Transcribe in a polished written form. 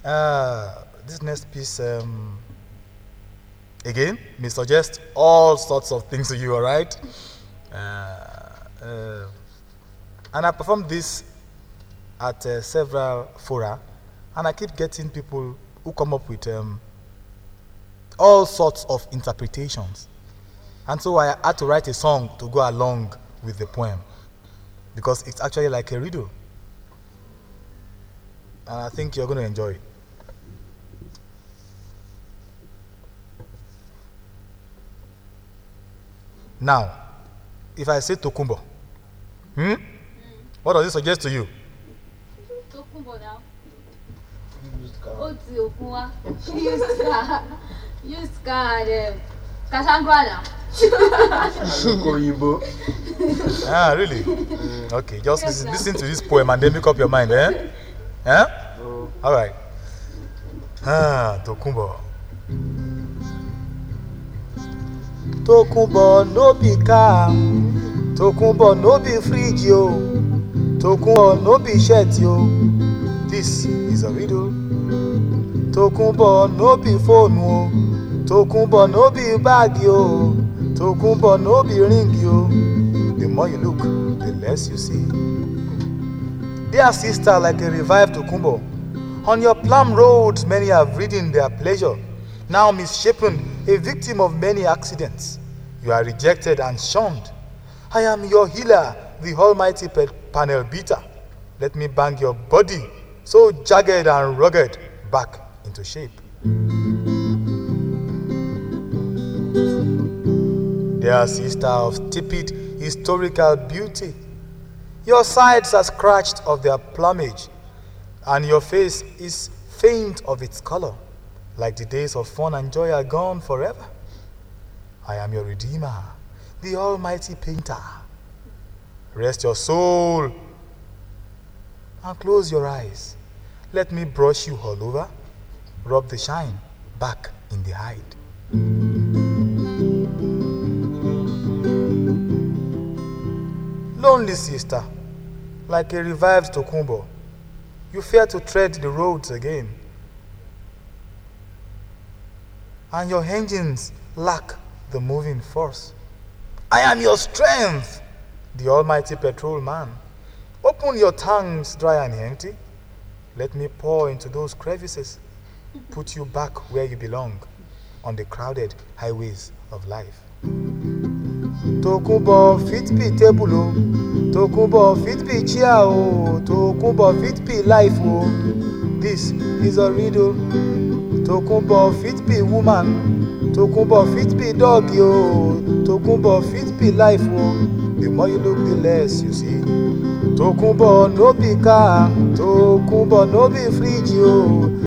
This next piece, again, may suggest all sorts of things to you, alright? And I performed this at several fora, and I keep getting people who come up with all sorts of interpretations. And so I had to write a song to go along with the poem, because it's actually like a riddle. And I think you're going to enjoy it. Now, if I say Tokumbo, what does it suggest to you? Tokumbo now. Used car. Cassandra now. Really? Okay, just listen to this poem and then make up your mind, eh? Alright. Tokumbo. Tokumbo no be car. Tokumbo no be fridge, yo. Tokumbo no be shirt, yo. This is a riddle. Tokumbo no be phone, yo. Tokumbo no be bag, yo. Tokumbo no be ring, yo. The more you look, the less you see. Dear sister, like a revived Tokumbo, on your plum roads many have ridden their pleasure. Now misshapen, a victim of many accidents. You are rejected and shunned. I am your healer, the almighty panel beater. Let me bang your body, so jagged and rugged, back into shape. Dear sister of tepid historical beauty, your sides are scratched of their plumage, and your face is faint of its color, like the days of fun and joy are gone forever. I am your redeemer, the almighty painter. Rest your soul and close your eyes. Let me brush you all over, rub the shine back in the hide. Lonely sister, like a revived Tokumbo, you fear to tread the roads again, and your engines lack the moving force. I am your strength, the almighty petrol man. Open your tongues dry and empty. Let me pour into those crevices, put you back where you belong, on the crowded highways of life. Tokumbo fit be table, oh. Tokumbo fit be chair, oh. Tokumbo fit be life, oh. This is a riddle. Tokumbo fit be woman. Tokumbo fit be dog, oh. Tokumbo fit be life, oh. The more you look, the less you see. Tokumbo no be car. Tokumbo no be fridge, oh.